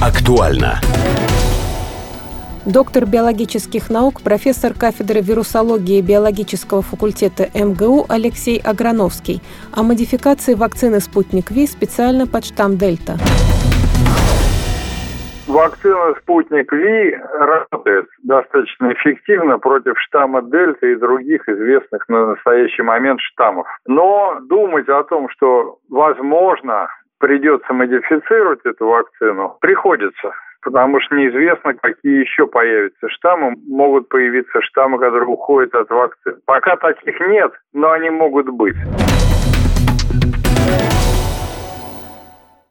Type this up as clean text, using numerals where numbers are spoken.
Актуально. Доктор биологических наук, профессор кафедры вирусологии биологического факультета МГУ Алексей Аграновский о модификации вакцины «Спутник Ви» специально под штамм «Дельта». Вакцина «Спутник Ви» работает достаточно эффективно против штамма «Дельта» и других известных на настоящий момент штаммов. Но думать о том, что, возможно, придется модифицировать эту вакцину, приходится. Потому что неизвестно, какие еще появятся штаммы. Могут появиться штаммы, которые уходят от вакцин. Пока таких нет, но они могут быть.